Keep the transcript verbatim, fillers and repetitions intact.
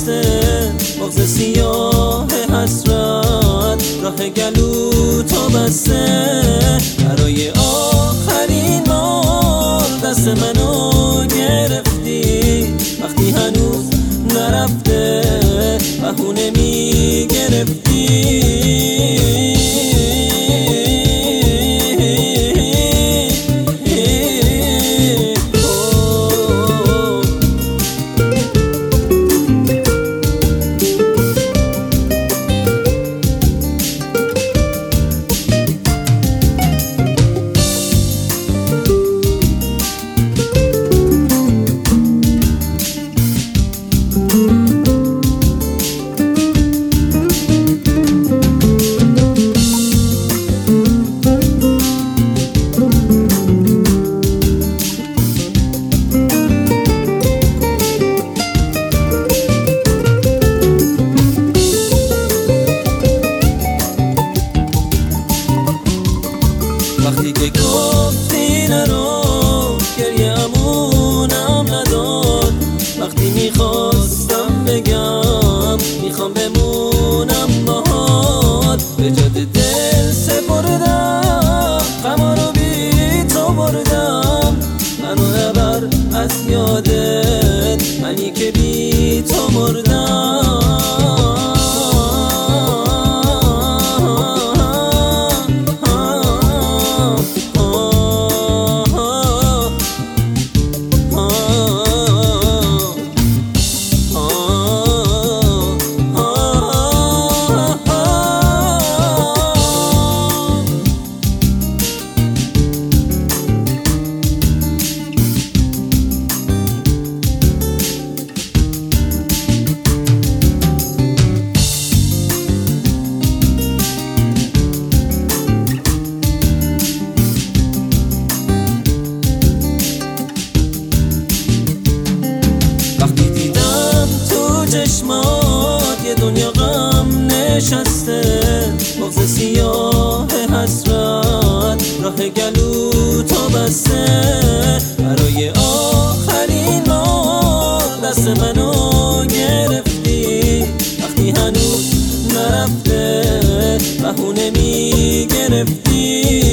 نشسته، مغز سیاه حسرت راه گلو تو بسته. برای آخرین بار دست منو گرفتی، وقتی هنوز نرفته بهونه میگرفتی. وقتی که گفتی نرو گریه امونم نداد، وقتی میخواستم بگم میخوام بمونم باهات، به جد دل سپردم غما رو بی تو بردم. منو نبر از یادت، منی که بی تو مردم. وقتی دیدم تو چشمات یه دنیا غم نشسته، مغز سیاه حسرت راه گلو تو بسته. برای آخرین بار دست منو گرفتی، وقتی هنوز نرفته بهونه میگرفتی.